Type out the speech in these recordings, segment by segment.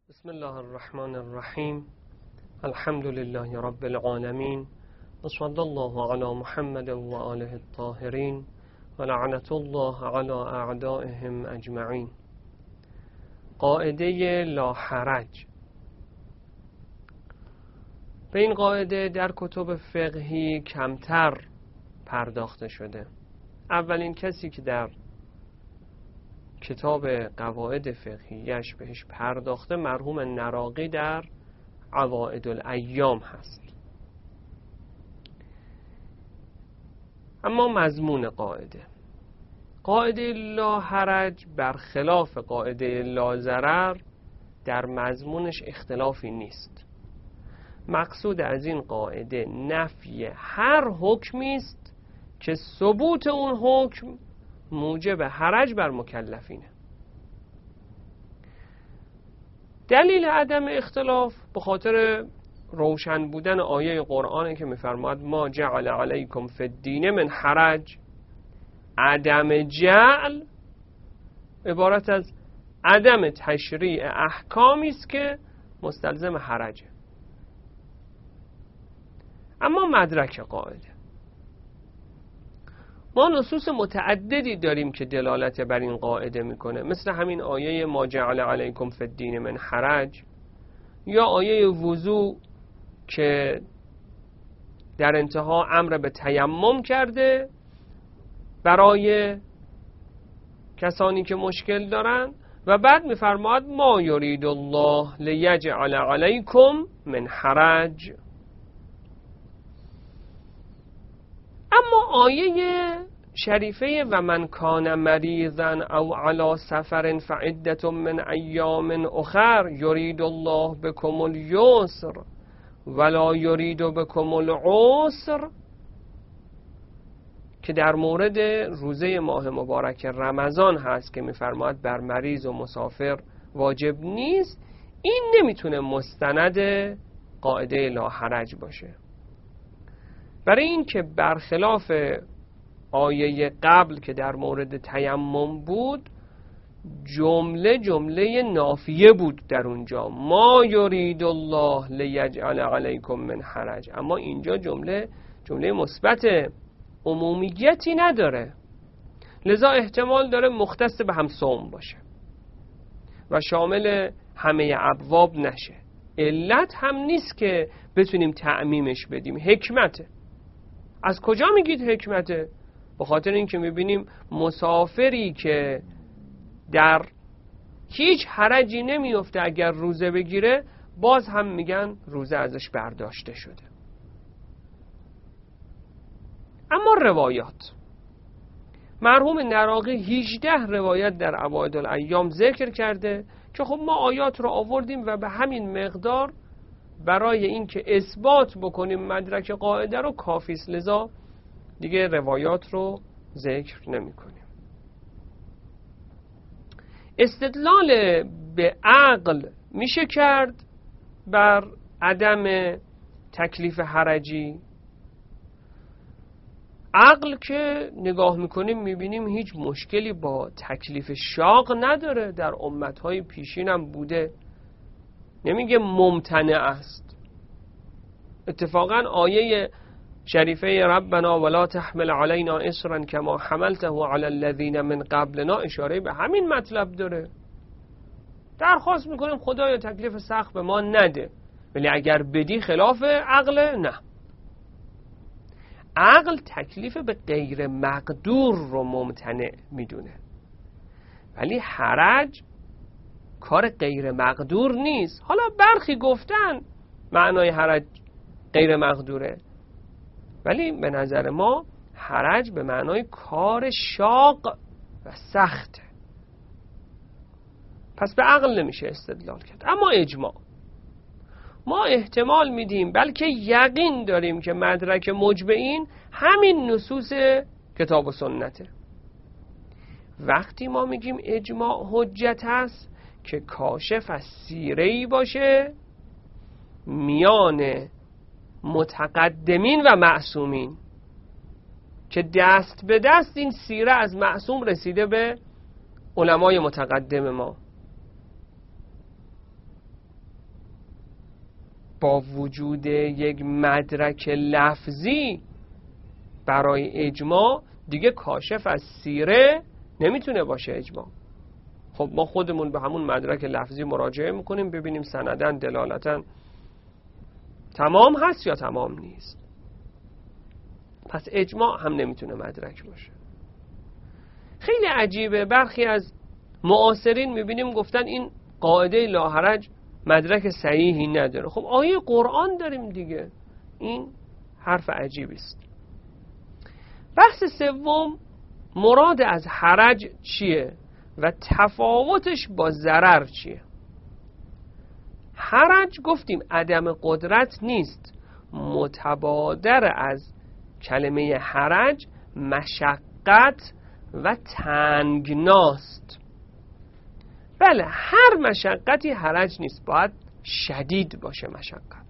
بسم الله الرحمن الرحیم. الحمد لله رب العالمین و صلی الله علی محمد و آله الطاهرین و لعنت الله علی اعدائهم اجمعین. قاعده لا حرج. به این قاعده در کتب فقهی کمتر پرداخته شده. اولین کسی که در کتاب قواعد فقهیش بهش پرداخته مرحوم نراقی در عوائد الایام هست. اما مضمون قاعده لا حرج برخلاف قاعده لا ضرر در مضمونش اختلافی نیست. مقصود از این قاعده نفی هر حکمی است که ثبوت اون حکم موجب حرج بر مکلفینه. دلیل عدم اختلاف به خاطر روشن بودن آیه قرآنه که می‌فرماید ما جعل علیکم فی الدین من حرج. عدم جعل عبارت از عدم تشریع احکامی است که مستلزم حرجه. اما مدرک قاعده، ما نصوص متعددی داریم که دلالت بر این قاعده میکنه، مثل همین آیه ما جعل علیکم فی الدین من حرج، یا آیه وضو که در انتها امر به تیمم کرده برای کسانی که مشکل دارن و بعد میفرماد ما یرید الله لیجعل علیکم من حرج. اما آیه شریفه و من کان مریضا او علی سفر فعدة من ایام اخر یرید الله بكم اليسر ولا یرید بكم العسر، که در مورد روزه ماه مبارک رمضان هست که می‌فرماید بر مریض و مسافر واجب نیست. این نمیتونه مستند قاعده لا حرج باشه، برای این که برخلاف آیه قبل که در مورد تیمم بود جمله نافیه بود در اونجا ما یرید الله لیجعل علیکم من حرج، اما اینجا جمله مثبت عمومیتی نداره، لذا احتمال داره مختص به هم صوم باشه و شامل همه ابواب نشه. علت هم نیست که بتونیم تعمیمش بدیم، حکمته. از کجا میگید حکمته؟ به خاطر اینکه میبینیم مسافری که در هیچ حرجی نمیفته اگر روزه بگیره باز هم میگن روزه ازش برداشته شده. اما روایات، مرحوم نراقی 18 روایت در عوائد الایام ذکر کرده که خب ما آیات رو آوردیم و به همین مقدار برای اینکه اثبات بکنیم مدرک قاعده رو کافیست، لذا دیگه روایات رو ذکر نمی کنیم. استدلال به عقل میشه کرد بر عدم تکلیف حرجی. عقل که نگاه میکنیم میبینیم هیچ مشکلی با تکلیف شاق نداره، در امتهای پیشین هم بوده، نمیگه ممتنع است. اتفاقا آیه شریفه ربنا ولا تحمل علینا اصرا کما حملته علی الذین من قبلنا اشاره به همین مطلب داره. درخواست میکنیم خدایا تکلیف سخت به ما نده، ولی اگر بدی خلاف عقل نه. عقل تکلیف به غیر مقدور رو ممتنع میدونه، ولی حرج کار غیر مقدور نیست. حالا برخی گفتن معنای حرج غیر مقدوره، ولی به نظر ما حرج به معنای کار شاق و سخته، پس به عقل نمیشه استدلال کرد. اما اجماع ما احتمال میدیم بلکه یقین داریم که مدرک موجبین همین نصوص کتاب و سنته. وقتی ما میگیم اجماع حجت هست که کاشف از سیره‌ای باشه میان متقدمین و معصومین، که دست به دست این سیره از معصوم رسیده به علمای متقدم ما. با وجود یک مدرک لفظی برای اجماع دیگه کاشف از سیره نمیتونه باشه اجماع. خب ما خودمون به همون مدرک لفظی مراجعه میکنیم ببینیم سندن دلالتن تمام هست یا تمام نیست. پس اجماع هم نمیتونه مدرک باشه. خیلی عجیبه، برخی از معاصرین میبینیم گفتن این قاعده لا حرج مدرک صحیحی نداره. خب آیه قرآن داریم دیگه. این حرف عجیبی است. بحث سوم، مراد از حرج چیه و تفاوتش با ضرر چیه؟ حرج گفتیم عدم قدرت نیست، متبادر از کلمه حرج مشقت و تنگناست. بله، هر مشقتی حرج نیست، باید شدید باشه مشقت.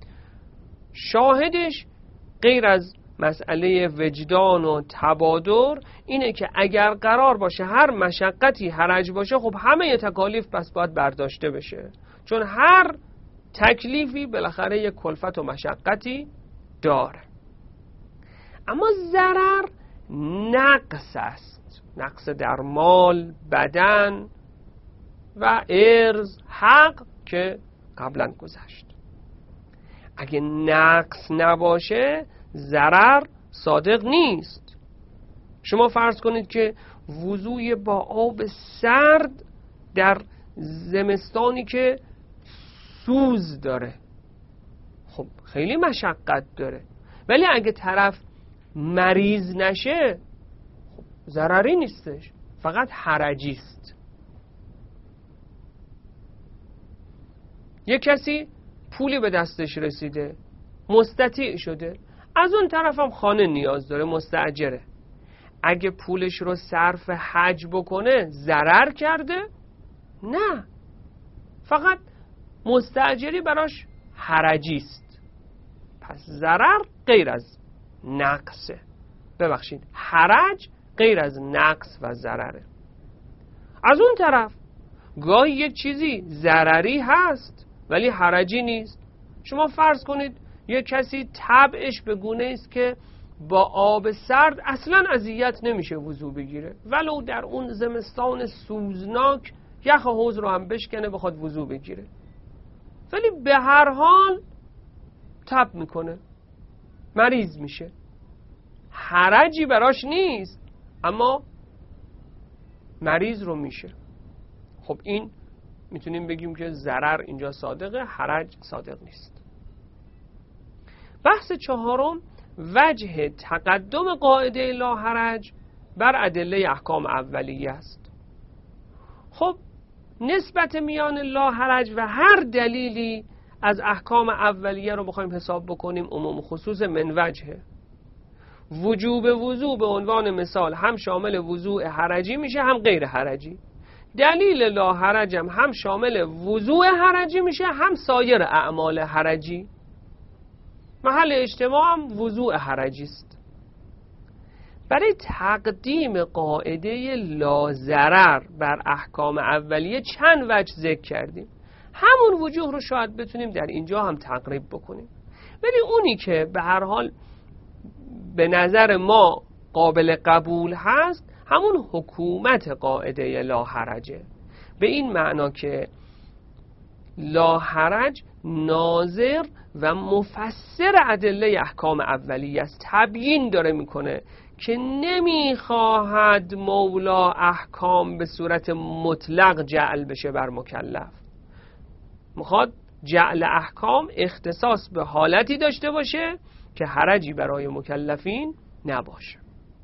شاهدش غیر از مسئله وجدان و تبادر اینه که اگر قرار باشه هر مشقتی حرج باشه، خب همه تکالیف پس باید برداشته بشه، چون هر تکلیفی بالاخره یک کلفت و مشقتی داره. اما ضرر نقص است، نقص در مال، بدن و ارز، حق که قبلا گذشت. اگه نقص نباشه ضرر صادق نیست. شما فرض کنید که وضوء با آب سرد در زمستانی که سوز داره، خب خیلی مشقت داره، ولی اگه طرف مریض نشه خب ضرری نیستش، فقط حرجی است. یک کسی پولی به دستش رسیده، مستطیع شده، از اون طرف هم خانه نیاز داره، مستاجره. اگه پولش رو صرف حج بکنه ضرر کرده؟ نه، فقط مستاجری براش حرجی است. پس ضرر غیر از نقصه، ببخشید حرج غیر از نقص و ضرره. از اون طرف گاهی یک چیزی ضرری هست ولی حرجی نیست. شما فرض کنید یک کسی طبعش به گونه است که با آب سرد اصلا اذیت نمیشه وضو بگیره، ولو در اون زمستان سوزناک یخ حوض رو هم بشکنه بخواد وضو بگیره، ولی به هر حال تب میکنه، مریض میشه، حرجی براش نیست اما مریض رو میشه. خب این میتونیم بگیم که ضرر اینجا صادقه، حرج صادق نیست. بحث چهارم، وجه تقدم قاعده لا حرج بر ادله احکام اولیه است. خب نسبت میان لا حرج و هر دلیلی از احکام اولیه رو بخوایم حساب بکنیم، عموم خصوص من وجهه. وجوب وضوء به عنوان مثال هم شامل وضوء حرجی میشه هم غیر حرجی. دلیل لا حرج هم شامل وضوء حرجی میشه هم سایر اعمال حرجی. محل اجتماع هم وضوء حرجی است. برای تقدیم قاعده لا ضرر بر احکام اولیه چند وجه ذکر کردیم. همون وجوه رو شاید بتونیم در اینجا هم تقریب بکنیم، ولی اونی که به هر حال به نظر ما قابل قبول هست همون حکومت قاعده لا حرجه، به این معنا که لا حرج ناظر و مفسر ادله احکام اولیه است. تبیین داره میکنه که نمیخواهد مولا احکام به صورت مطلق جعل بشه بر مکلف، میخواد جعل احکام اختصاص به حالتی داشته باشه که حرجی برای مکلفین نباشه.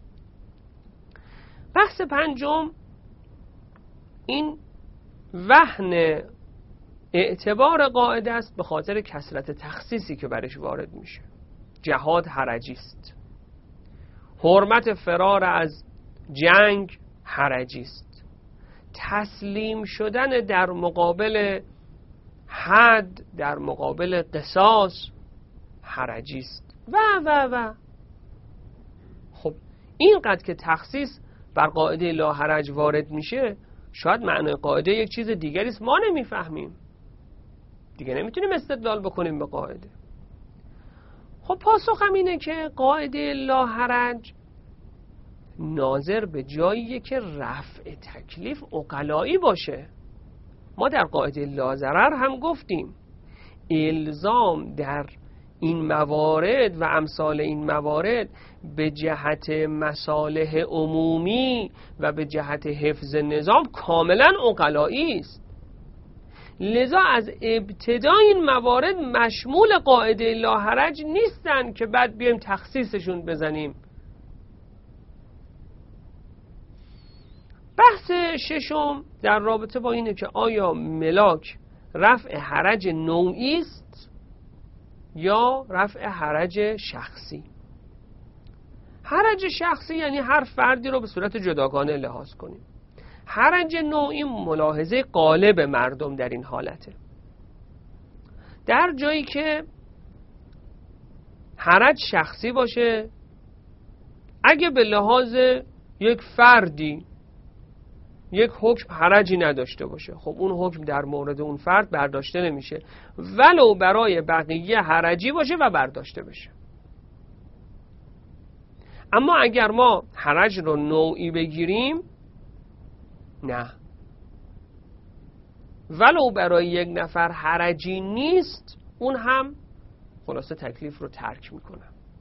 بحث پنجم، این وهن اعتبار قاعده است به خاطر کثرت تخصیصی که برش وارد میشه. جهاد حرجی است، حرمت فرار از جنگ حرجی است، تسلیم شدن در مقابل حد، در مقابل قصاص حرجی است و خب اینقدر که تخصیص بر قاعده لا حرج وارد میشه، شاید معنای قاعده یک چیز دیگری است ما نمیفهمیم. دیگه نمیتونیم استدلال بکنیم به قاعده. خب پاسخم اینه که قاعده لا حرج ناظر به جاییه که رفع تکلیف عقلایی باشه. ما در قاعده لا ضرر هم گفتیم الزام در این موارد و امثال این موارد به جهت مصالح عمومی و به جهت حفظ نظام کاملا عقلایی است. لذا از ابتدا این موارد مشمول قاعده لا حرج نیستن که بعد بیایم تخصیصشون بزنیم. بحث ششم در رابطه با اینه که آیا ملاک رفع حرج نوعی است یا رفع حرج شخصی. حرج شخصی یعنی هر فردی رو به صورت جداگانه لحاظ کنیم. حرج نوعی ملاحظه غالب مردم در این حالته. در جایی که حرج شخصی باشه، اگه به لحاظ یک فردی یک حکم حرجی نداشته باشه، خب اون حکم در مورد اون فرد برداشته نمیشه، ولو برای بقیه حرجی باشه و برداشته بشه. اما اگر ما حرج رو نوعی بگیریم، نه، ولو برای یک نفر حرجی نیست، اون هم خلاصه تکلیف رو ترک میکنه.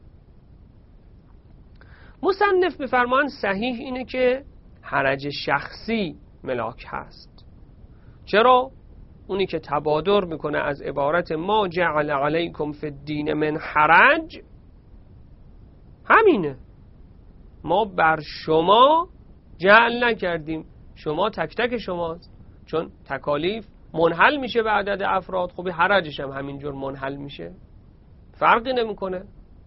مصنف میفرمان صحیح اینه که حرج شخصی ملاک هست. چرا؟ اونی که تبادر میکنه از عبارت ما جعل علیکم فی الدین من حرج همینه. ما بر شما جعل نکردیم، شما تک تک شماست، چون تکالیف منحل میشه به عدد افراد، خب حرجش هم همینجور منحل میشه، فرقی نمیکنه.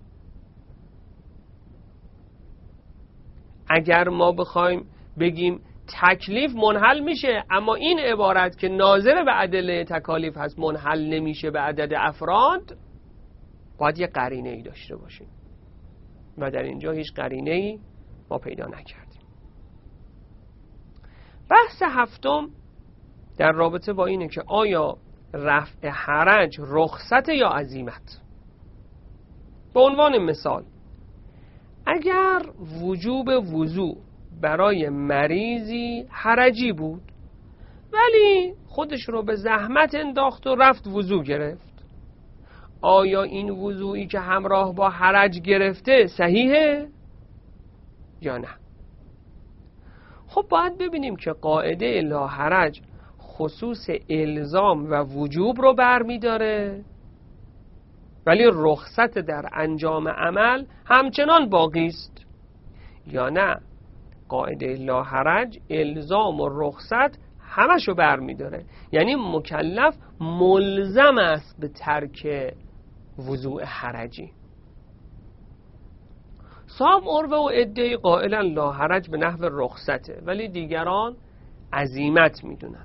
اگر ما بخوایم بگیم تکلیف منحل میشه اما این عبارت که ناظر به ادله تکالیف هست منحل نمیشه به عدد افراد، باید یه قرینه ای داشته باشیم و در اینجا هیچ قرینه ای ما پیدا نکردیم. بحث هفتم در رابطه با اینه که آیا رفع حرج رخصت یا عزیمت. به عنوان مثال اگر وجوب وضوء برای مریضی حرجی بود ولی خودش رو به زحمت انداخت و رفت وضوء گرفت، آیا این وضوئی که همراه با حرج گرفته صحیحه یا نه؟ خب باید ببینیم که قاعده لا حرج خصوص الزام و وجوب رو برمی داره ولی رخصت در انجام عمل همچنان باقی است، یا نه قاعده لا حرج الزام و رخصت همشو برمی داره، یعنی مکلف ملزم است به ترک وضوء حرجی. صاحب عروه و عده‌ای قائلا لا حرج به نحو رخصته ولی دیگران عزیمت میدونند.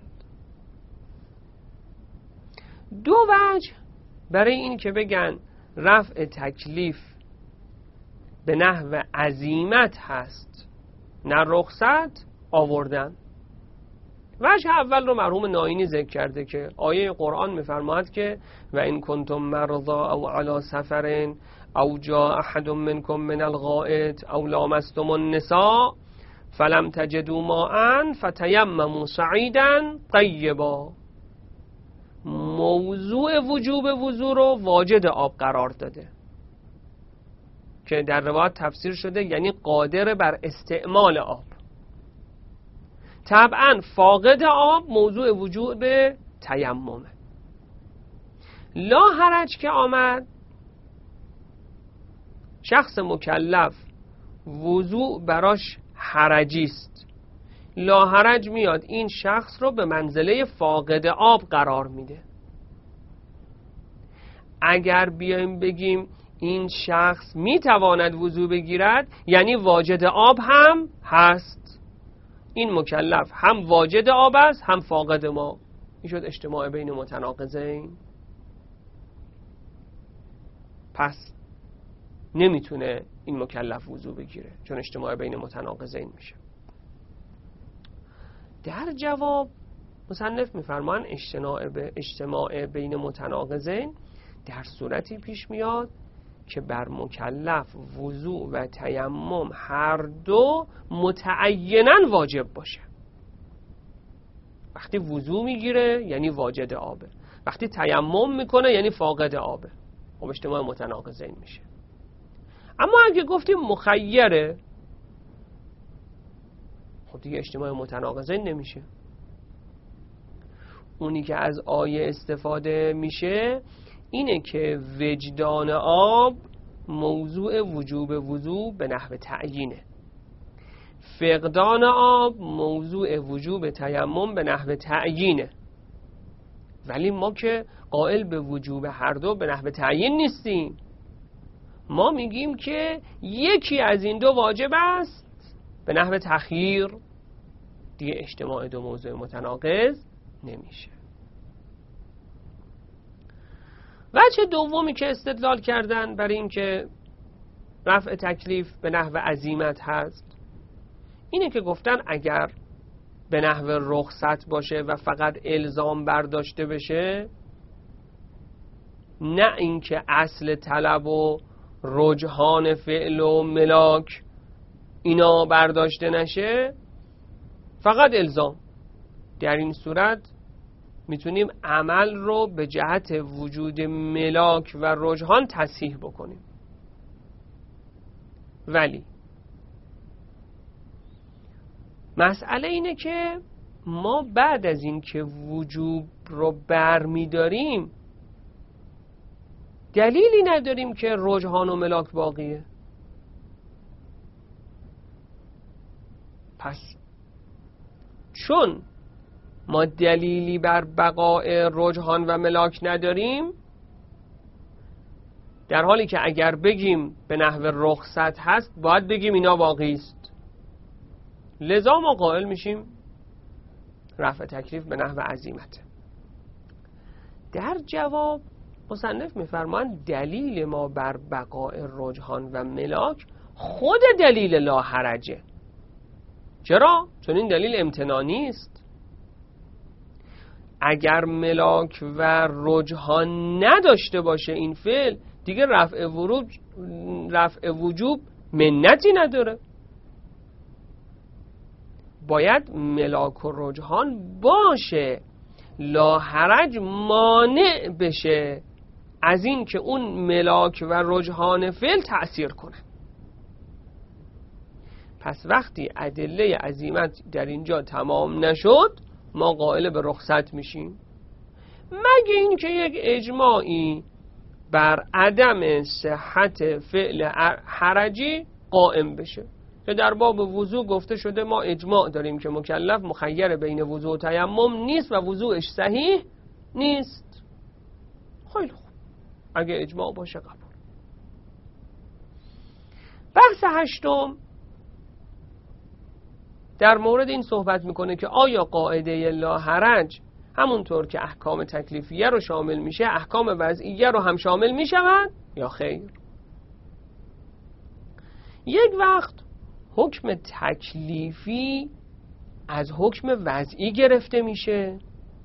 دو وجه برای این که بگن رفع تکلیف به نحو عزیمت هست نه رخصت آوردن. وجه اول رو مرحوم ناینی ذکر کرده که آیه قرآن میفرماید که و این کنتم مرضا او علی سفر او جاء احد منکم من الغائط او لامستم النساء فلم تجدوا ماء فتیمموا صعیدا طیبا. موضوع وجوب وضو رو واجد آب قرار داده که در روایت تفسیر شده یعنی قادر بر استعمال آب. طبعا فاقد آب موضوع وجوب تیممه. لا حرج که آمد شخص مکلف وضوع براش حرجی است، لا حرج میاد این شخص رو به منزله فاقد آب قرار میده. اگر بیایم بگیم این شخص میتواند وضوع بگیرد یعنی واجد آب هم هست، این مکلف هم واجد آب است هم فاقد ما. این شد اجتماع بین متناقضین. پس نمیتونه این مکلف وضوع بگیره چون اجتماع بین متناقضین میشه. در جواب مصنف میفرمان اجتماع بین متناقضین در صورتی پیش میاد که بر مکلف وضوء و تیمم هر دو متعیناً واجب باشه. وقتی وضوء میگیره یعنی واجد آبه، وقتی تیمم میکنه یعنی فاقد آبه. خب اجتماع متناقضین میشه. اما اگه گفتیم مخیره، خب دیگه اجتماع متناقضین نمیشه. اونی که از آیه استفاده میشه اینه که وجدان آب موضوع وجوب وضوء به نحو تعیینه، فقدان آب موضوع وجوب تیمم به نحو تعیینه. ولی ما که قائل به وجوب هر دو به نحو تعیین نیستیم. ما میگیم که یکی از این دو واجب است به نحو تخییر، دیگه اجتماع دو موضوع متناقض نمیشه. وجه دومی که استدلال کردن برای این که رفع تکلیف به نحو عزیمت هست اینه که گفتن اگر به نحو رخصت باشه و فقط الزام برداشته بشه، نه اینکه اصل طلب و رجحان فعل و ملاک اینا برداشته نشه، فقط الزام، در این صورت میتونیم عمل رو به جهت وجود ملاک و رجحان تصحیح بکنیم. ولی مسئله اینه که ما بعد از این که وجوب رو برمیداریم دلیلی نداریم که رجحان و ملاک باقیه. پس چون ما دلیلی بر بقای رجحان و ملاک نداریم، در حالی که اگر بگیم به نحو رخصت هست باید بگیم اینا واقعی است، لذا ما قائل میشیم رفع تکلیف به نحو عزیمت. در جواب مصنف میفرمایند دلیل ما بر بقای رجحان و ملاک خود دلیل لا حرجه. چرا؟ چون این دلیل امتنانی است. اگر ملاک و رجحان نداشته باشه این فعل، دیگه رفع وجوب منتی نداره. باید ملاک و رجحان باشه، لا حرج مانع بشه از این که اون ملاک و رجحان فعل تأثیر کنه. پس وقتی ادله عزیمت در اینجا تمام نشد، ما قائل به رخصت میشیم، مگه این که یک اجماعی بر عدم صحت فعل حرجی قائم بشه. که در باب وضوع گفته شده ما اجماع داریم که مکلف مخیر بین وضوع و تیمم نیست و وضوعش صحیح نیست. خیلی خوب، اگه اجماع باشه قبول. بحث هشتم در مورد این صحبت میکنه که آیا قاعده لا حرج همونطور که احکام تکلیفیه رو شامل میشه احکام وضعیه رو هم شامل میشوند یا خیر. یک وقت حکم تکلیفی از حکم وضعی گرفته میشه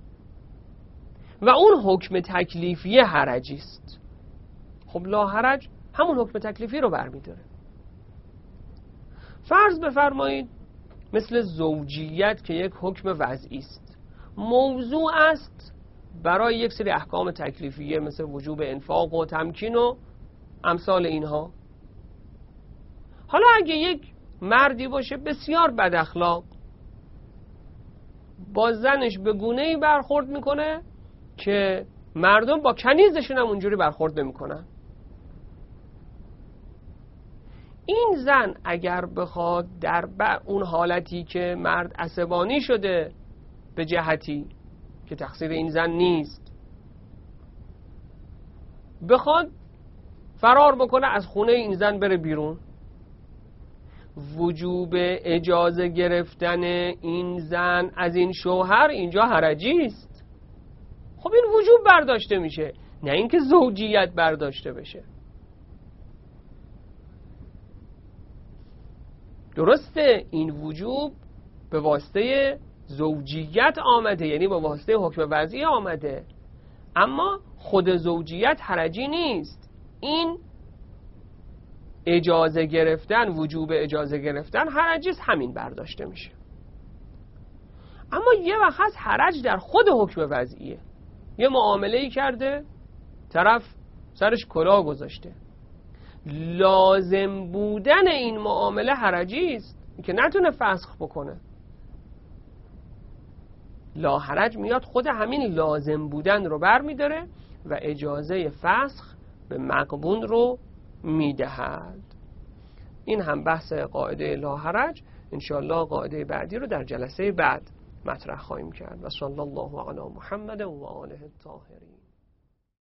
و اون حکم تکلیفی حرجی است. خب لا حرج همون حکم تکلیفی رو برمیداره. فرض بفرمایید مثل زوجیت که یک حکم وضعی است، موضوع است برای یک سری احکام تکلیفیه مثل وجوب انفاق و تمکین و امثال اینها. حالا اگه یک مردی باشه بسیار بد اخلاق، با زنش به گونه‌ای برخورد میکنه که مردم با کنیزشون هم اونجوری برخورد نمیکنن، این زن اگر بخواد در اون حالتی که مرد عصبانی شده به جهتی که تقصیر این زن نیست، بخواد فرار بکنه از خونه این زن بره بیرون، وجوب اجازه گرفتن این زن از این شوهر اینجا حرجی است. خب این وجوب برداشته میشه، نه اینکه زوجیت برداشته بشه. درسته این وجوب به واسطه زوجیت آمده، یعنی با واسطه حکم وضعی آمده، اما خود زوجیت حرجی نیست. این اجازه گرفتن، وجوب اجازه گرفتن حرجی است، همین برداشته میشه. اما یه وقت هست حرج در خود حکم وضعیه. یه معامله‌ای کرده، طرف سرش کلاه گذاشته، لازم بودن این معامله حرجی است که نتونه فسخ بکنه. لا حرج میاد خود همین لازم بودن رو بر میداره و اجازه فسخ به مغبون رو میدهد. این هم بحث قاعده لا حرج. انشاءالله قاعده بعدی رو در جلسه بعد مطرح خواهیم کرد. و صلی الله علی محمد و آله الطاهرین.